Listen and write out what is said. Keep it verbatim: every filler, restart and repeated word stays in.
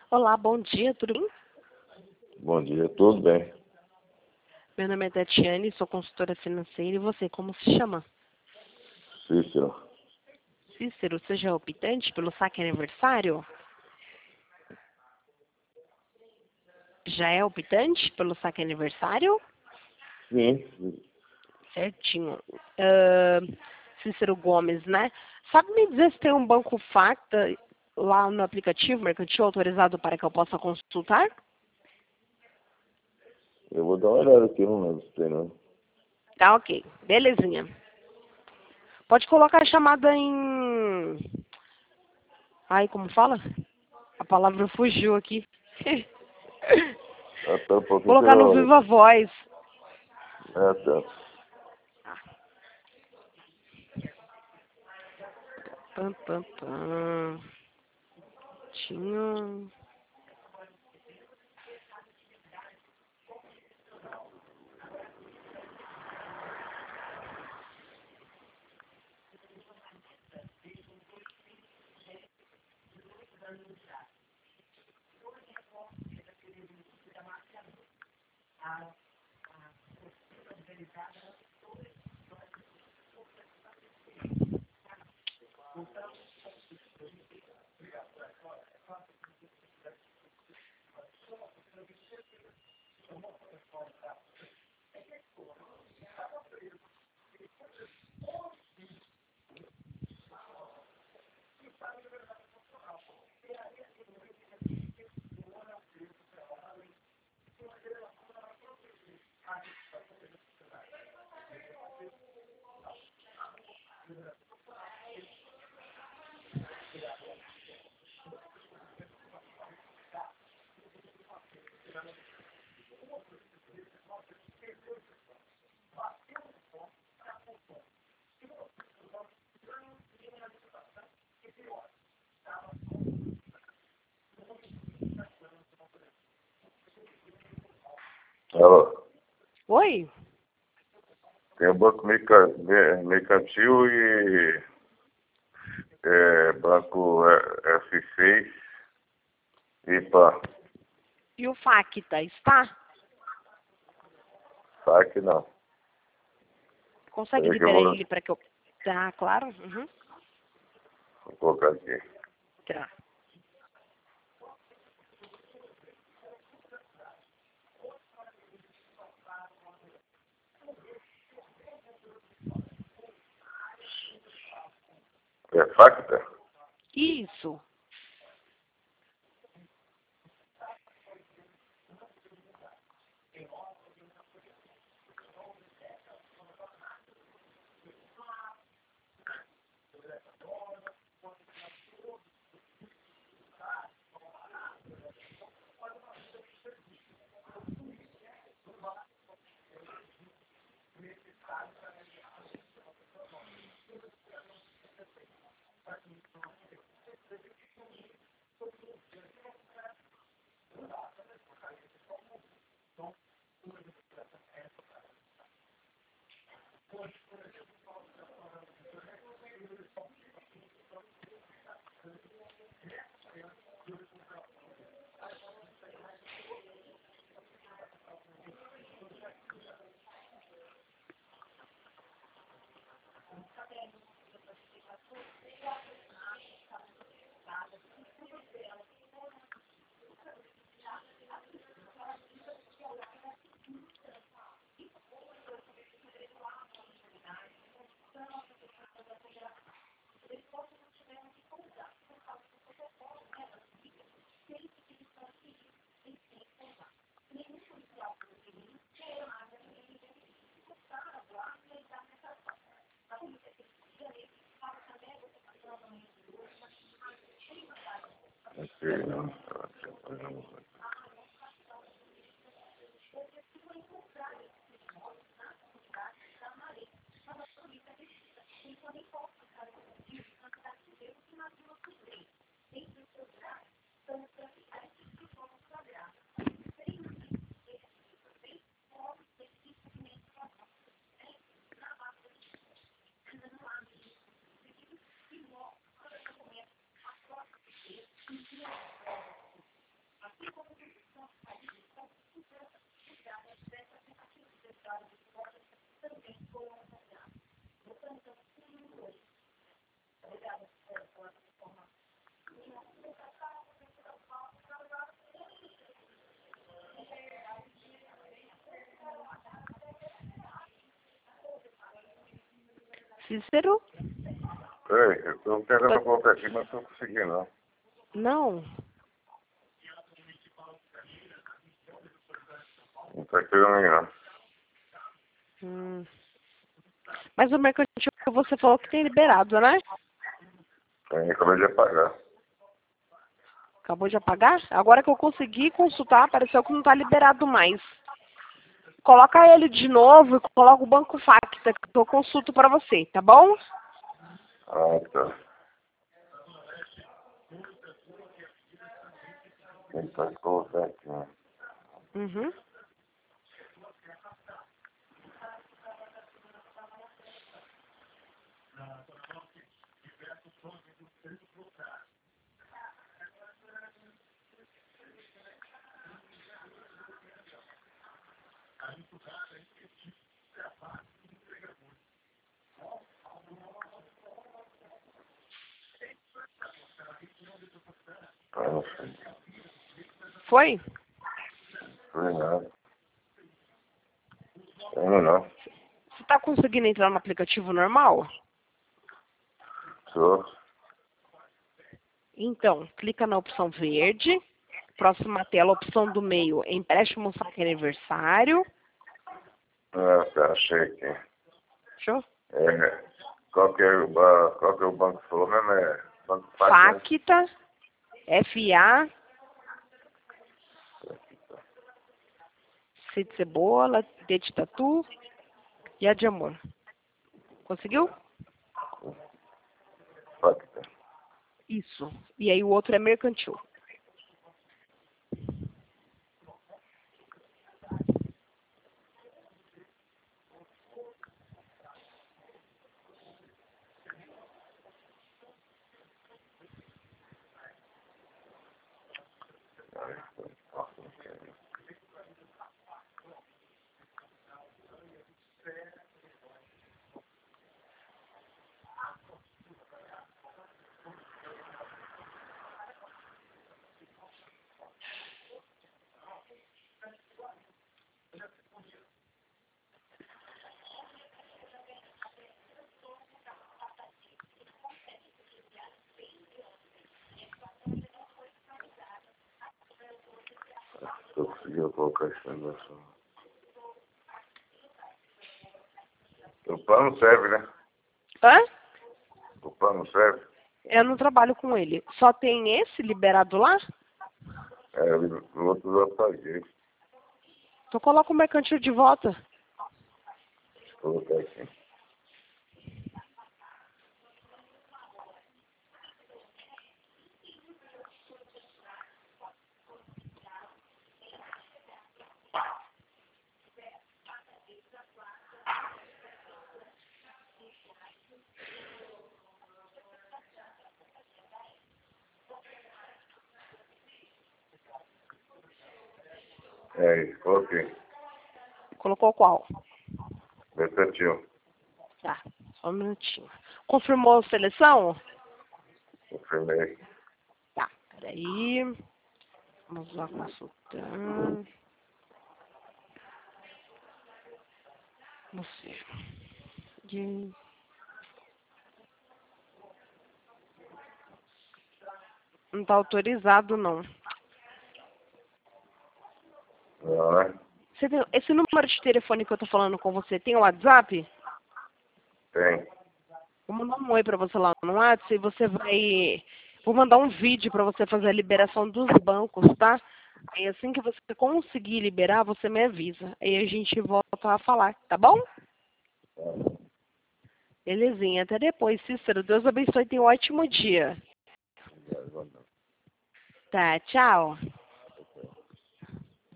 Olá, bom dia, tudo bem? Bom dia, tudo bem? Meu nome é Tatiane, sou consultora financeira e você, como se chama? Cícero. Cícero, você já é optante pelo saque aniversário? Já é optante pelo saque aniversário? Sim, Certinho. Ah, Cícero Gomes, né? Sabe me dizer se tem um banco Facta lá no aplicativo mercantil autorizado para que eu possa consultar? eu vou dar uma olhada aqui, não lembro se tem não. Tá, ok. Belezinha. Pode colocar a chamada em... Ai, como fala? A palavra fugiu aqui. Ah, tá um pouquinho Colocar pela no hora. Viva Voz. É, tá. Pam, pam, pam. Tinha... Alô, Oi? tem o banco Merca- Me- mercantil e é, banco é, F seis e pá, E o Facta, está? saque não. Consegue Peraí que eu liberar vou, ele para que eu... Tá, claro? Uhum. vou colocar aqui. Tá. É Facta? Isso. Aqui, não. Cícero? Ei, eu tô tentando colocar aqui, mas não tô conseguindo, não. Não. Não tá pegando ninguém, não. Hum. Mas o mercantil você falou que tem liberado, né? Eu acabei de apagar. Acabou de apagar? Agora que eu consegui consultar, apareceu que não está liberado mais. Coloca ele de novo e coloca o banco Facta, que eu consulto para você, tá bom? Ah, tá. Tentar colocar aqui, né? Uhum. Ah, não sei. Foi? Foi nada. Ainda não. Você está conseguindo entrar no aplicativo normal? Sou. Então, clica na opção verde. Próxima tela, opção do meio, empréstimo saque aniversário. Ah, tá, achei aqui. Fechou? É, qual que é o, ba- qual que é o banco que falou mesmo? É Banco Facta? Facta, F A, C de cebola, T de tatu e A de amor. Conseguiu? Facta. Isso. E aí o outro é mercantil. Eu consegui colocar esse negócio. O plano serve, né? Hã? O plano serve. Eu não trabalho com ele. Só tem esse liberado lá? É, o outro eu apaguei. Então coloca o mercantil de volta. Vou colocar aqui. É isso, coloquei. Colocou qual? Mercantil. Tá, só um minutinho. Confirmou a seleção? Confirmei. Tá, peraí. Vamos lá consultar. Você. De- Não tá autorizado, não. Não, né? Você tem, esse número de telefone que eu tô falando com você, tem o WhatsApp? Tem. Vou mandar um oi pra você lá no WhatsApp e você vai... Vou mandar um vídeo pra você fazer a liberação dos bancos, tá? Aí assim que você conseguir liberar, você me avisa. Aí a gente volta a falar, tá bom? Belezinha, até depois, Cícero. Deus abençoe e tenha um ótimo dia. Obrigado, Tá, tchau.